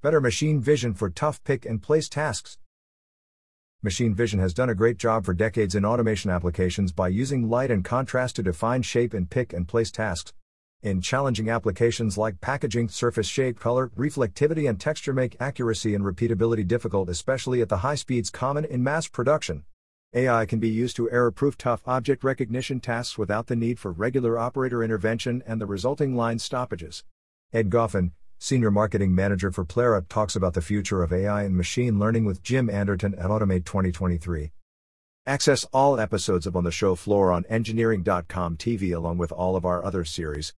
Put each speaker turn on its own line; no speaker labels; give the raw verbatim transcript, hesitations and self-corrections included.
Better machine vision for tough pick and place tasks. Machine vision has done a great job for decades in automation applications by using light and contrast to define shape and pick and place tasks. In challenging applications like packaging, surface shape, color, reflectivity, and texture make accuracy and repeatability difficult, especially at the high speeds common in mass production. A I can be used to error-proof tough object recognition tasks without the need for regular operator intervention and the resulting line stoppages. Ed Goffin, Senior Marketing Manager for Plera, talks about the future of A I and machine learning with Jim Anderton at Automate twenty twenty-three. Access all episodes of On the Show Floor on engineering dot com T V along with all of our other series,